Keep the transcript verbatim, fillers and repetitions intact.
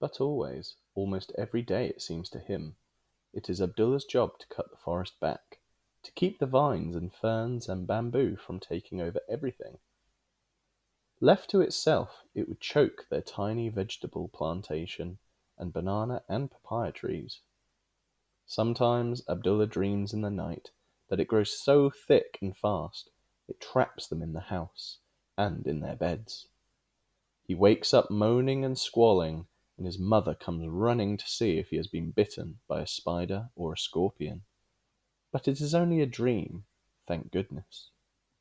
But always, almost every day it seems to him, it is Abdullah's job to cut the forest back, to keep the vines and ferns and bamboo from taking over everything. Left to itself, it would choke their tiny vegetable plantation and banana and papaya trees. Sometimes Abdullah dreams in the night that it grows so thick and fast it traps them in the house and in their beds. He wakes up moaning and squalling, and his mother comes running to see if he has been bitten by a spider or a scorpion. But it is only a dream, thank goodness.